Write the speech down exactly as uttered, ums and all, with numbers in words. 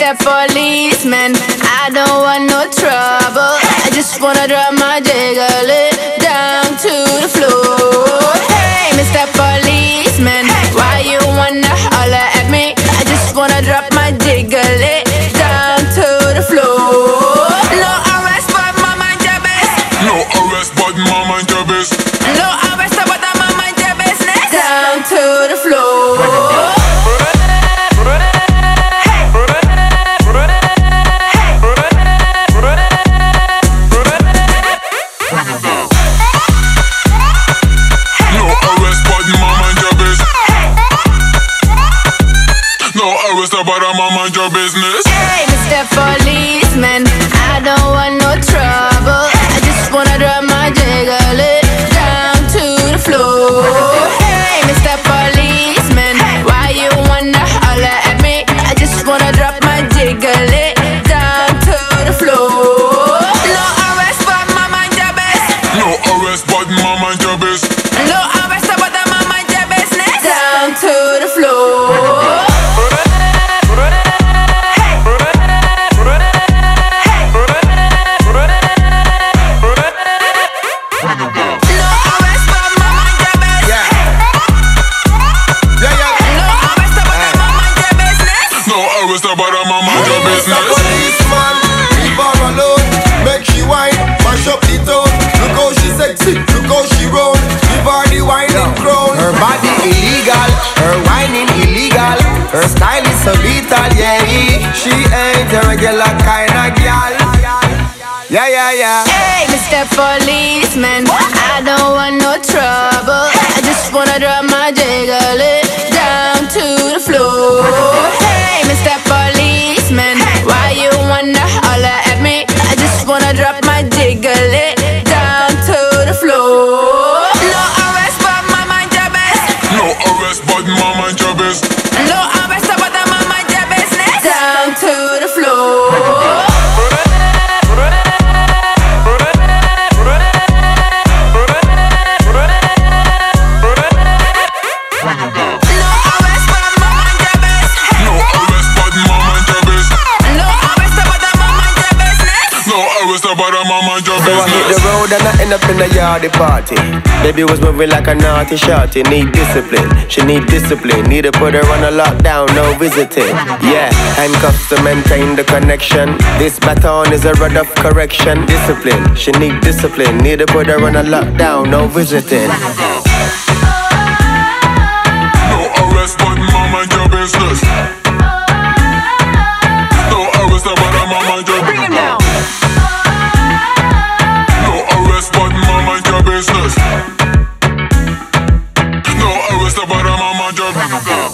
Mister Policeman, I don't want no trouble. I just wanna drop my jiggle it down to the floor. Hey, Mister Policeman, why you wanna holler at me? I just wanna drop my jiggle it down to the floor. No arrest, but my mind your business. No arrest, but my mind your business. No arrest, but my mind your business. Down to the floor. But I'm on mind your business. Hey, Mister Policeman, I don't want no trouble. I just wanna drop my jiggle it down to the floor. Hey, Mister Policeman, why you wanna holler at me? I just wanna drop my jiggle it down to the floor. No arrest, but my mind your business. No arrest, but my mind your business. No arrest, but my mind your business. Down to the floor. But I'm on mind your business. Policeman, leave her alone. Make she whine, mash up the town. Look how she sexy, look how she roll. Give her the whining crown. Her body illegal, her whining illegal. Her style is so lethal, yeah. She ain't a regular kind of girl. Yeah, yeah, yeah. Hey, Mister Policeman, I don't want no trouble. I just wanna drop my jiggle it down to the floor. Hey, Mister Policeman, why you wanna holler at me? I just wanna drop my jiggle it down to the floor. No arrest, but my mind your business. No arrest, but my mind your business. No arrest, but my mind your business. Down to the floor. But I'm on mind your So I hit the business. road and I end up in a yardy party. Baby was moving like a naughty shorty. Need discipline, she need discipline. Need to put her on a lockdown, no visiting. Yeah, handcuffs to maintain the connection. This baton is a rod of correction. Discipline, she need discipline. Need to put her on a lockdown, no visiting. No arrest, but my mind your business. No arrest, but I'm on mind your business. Business. No arrest, but I'm on my job.